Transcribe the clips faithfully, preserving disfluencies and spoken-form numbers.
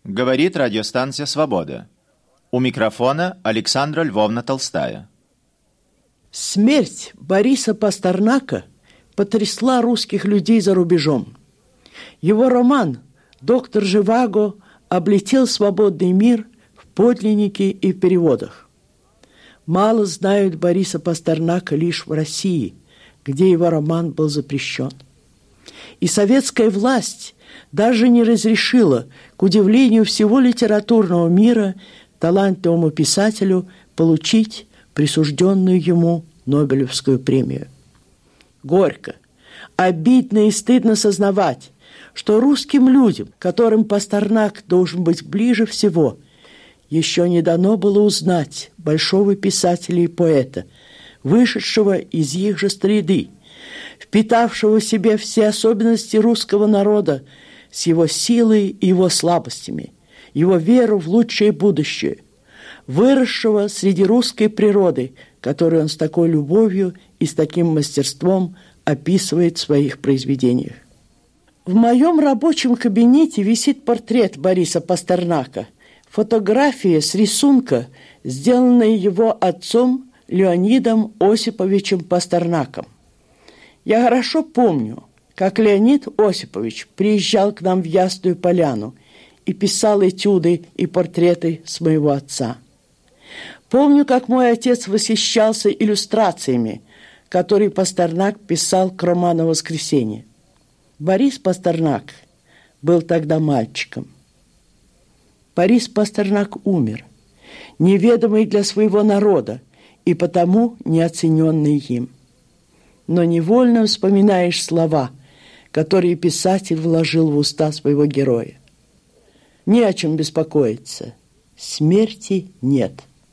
Говорит радиостанция «Свобода». У микрофона Александра Львовна Толстая. Смерть Бориса Пастернака потрясла русских людей за рубежом. Его роман «Доктор Живаго» облетел свободный мир в подлиннике и в переводах. Мало знают Бориса Пастернака лишь в России, где его роман был запрещен. И советская власть даже не разрешила, к удивлению всего литературного мира, талантливому писателю получить присужденную ему Нобелевскую премию. Горько, обидно и стыдно сознавать, что русским людям, которым Пастернак должен быть ближе всего, еще не дано было узнать большого писателя и поэта, вышедшего из их же среды, впитавшего в себе все особенности русского народа с его силой и его слабостями, его веру в лучшее будущее, выросшего среди русской природы, которую он с такой любовью и с таким мастерством описывает в своих произведениях. В моем рабочем кабинете висит портрет Бориса Пастернака, фотография с рисунка, сделанная его отцом Леонидом Осиповичем Пастернаком. Я хорошо помню, как Леонид Осипович приезжал к нам в Ясную Поляну и писал этюды и портреты с моего отца. Помню, как мой отец восхищался иллюстрациями, которые Пастернак писал к роману «Воскресенье». Борис Пастернак был тогда мальчиком. Борис Пастернак умер, неведомый для своего народа и потому неоцененный им. Но невольно вспоминаешь слова, которые писатель вложил в уста своего героя. Не о чем беспокоиться. Смерти нет.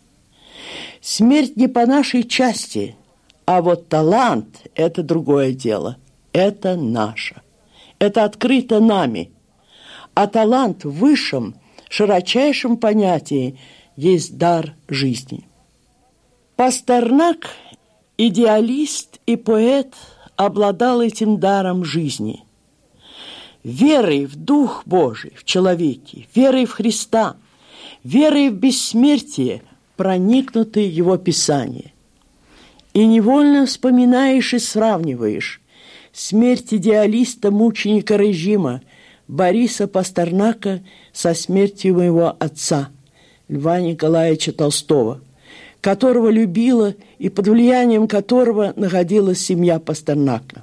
Смерть не по нашей части, а вот талант – это другое дело. Это наше. Это открыто нами. А талант в высшем, широчайшем понятии есть дар жизни. Пастернак, идеалист и поэт, обладал этим даром жизни. Верой в Дух Божий в человеке, верой в Христа, верой в бессмертие проникнуты его писания. И невольно вспоминаешь и сравниваешь смерть идеалиста, мученика режима Бориса Пастернака со смертью моего отца, Льва Николаевича Толстого, которого любила и под влиянием которого находилась семья Пастернака.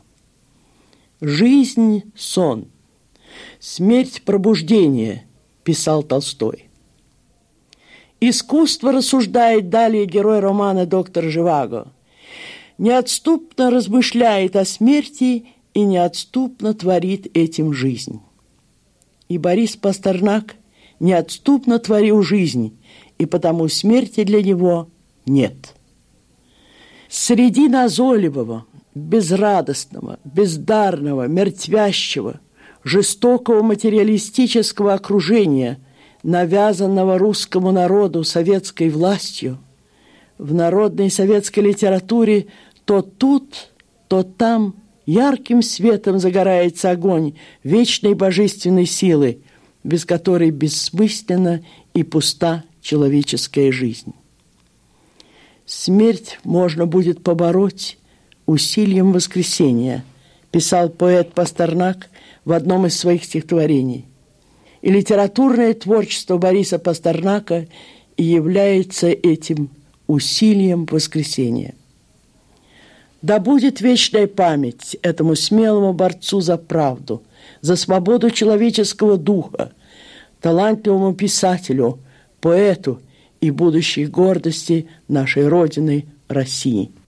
«Жизнь – сон, смерть – пробуждение», писал Толстой. Искусство, рассуждает далее герой романа «Доктор Живаго», неотступно размышляет о смерти и неотступно творит этим жизнь. И Борис Пастернак неотступно творил жизнь, и потому смерти для него нет. Среди назойливого, безрадостного, бездарного, мертвящего, жестокого материалистического окружения, навязанного русскому народу советской властью, в народной советской литературе то тут, то там ярким светом загорается огонь вечной божественной силы, без которой бессмысленна и пуста человеческая жизнь. «Смерть можно будет побороть усилием воскресения», писал поэт Пастернак в одном из своих стихотворений. И литературное творчество Бориса Пастернака и является этим усилием воскресения. Да будет вечная память этому смелому борцу за правду, за свободу человеческого духа, талантливому писателю, поэту и будущей гордости нашей Родины России.